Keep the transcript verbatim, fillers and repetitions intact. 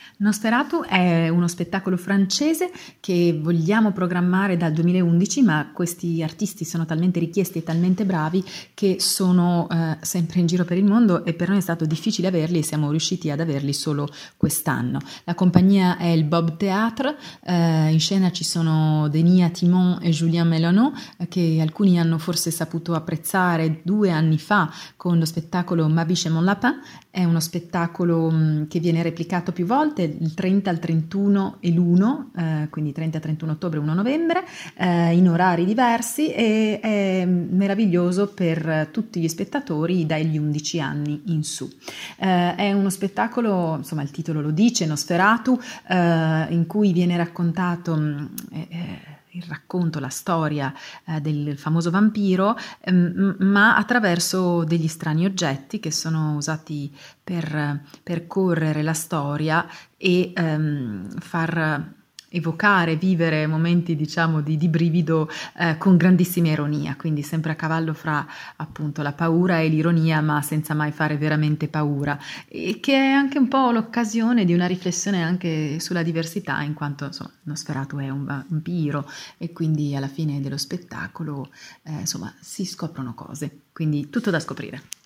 Nosferatu è uno spettacolo francese che vogliamo programmare dal duemilaundici, ma questi artisti sono talmente richiesti e talmente bravi che sono eh, sempre in giro per il mondo e per noi è stato difficile averli e siamo riusciti ad averli solo quest'anno. La compagnia è il Bob Theatre, eh, in scena ci sono Denis Timon e Julien Mélano, eh, che alcuni hanno forse saputo apprezzare due anni fa con lo spettacolo Ma biche et mon lapin. È uno spettacolo mh, che viene replicato più volte, il trenta, il trentuno e l'uno, eh, quindi trenta, trentuno ottobre e uno novembre, eh, in orari diversi, e è meraviglioso per tutti gli spettatori dagli undici anni in su. Eh, è uno spettacolo, insomma il titolo lo dice, Nosferatu, eh, in cui viene raccontato mh, eh, il racconto, la storia eh, del famoso vampiro, ehm, ma attraverso degli strani oggetti che sono usati per percorrere la storia e ehm, far evocare, vivere momenti diciamo di, di brivido eh, con grandissima ironia, quindi sempre a cavallo fra appunto la paura e l'ironia, ma senza mai fare veramente paura, e che è anche un po' l'occasione di una riflessione anche sulla diversità, in quanto insomma Nosferatu è un vampiro e quindi alla fine dello spettacolo eh, insomma si scoprono cose, quindi tutto da scoprire.